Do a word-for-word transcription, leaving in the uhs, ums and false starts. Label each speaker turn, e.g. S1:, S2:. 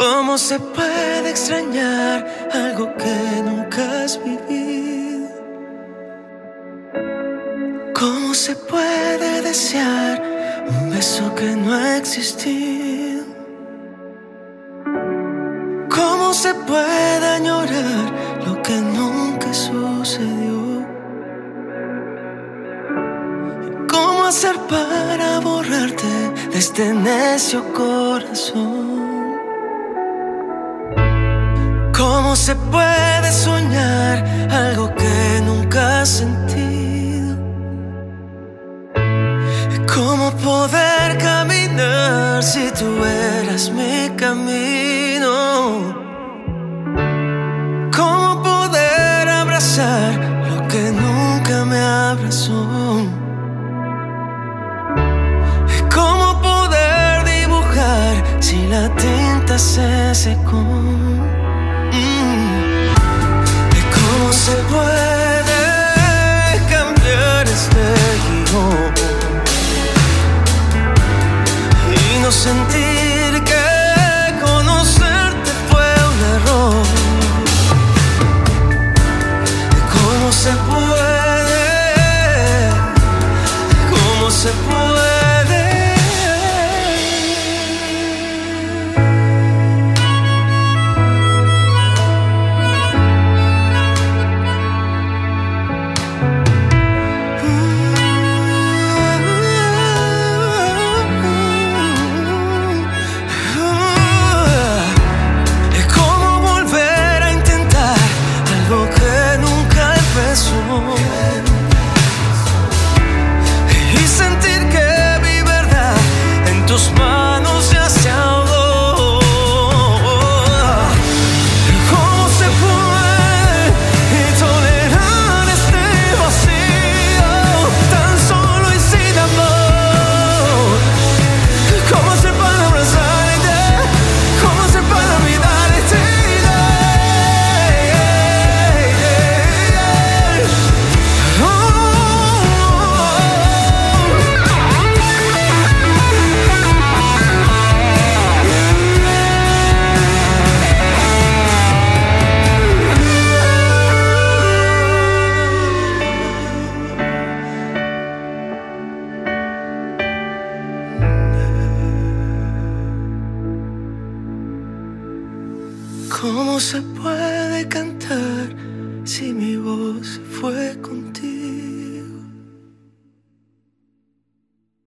S1: ¿Cómo se puede extrañar algo que nunca has vivido? ¿Cómo se puede desear un beso que no ha existido? ¿Cómo se puede añorar lo que nunca sucedió? ¿Cómo hacer para borrarte de este necio corazón? ¿Cómo se puede soñar algo que nunca has sentido? ¿Cómo poder caminar si tú eras mi camino? ¿Cómo poder abrazar lo que nunca me abrazó? ¿Cómo poder dibujar si la tinta se secó? ¿Cómo se puede cambiar este guión y no sentir que conocerte fue un error? ¿Cómo se puede? ¿Cómo se puede? Y sentir que mi verdad en tus manos ya se ahogó. ¿Cómo se puede tolerar este vacío tan solo y sin amor? ¿Cómo se puede abrazarte? ¿Cómo se puede olvidarte? ¿Cómo se puede cantar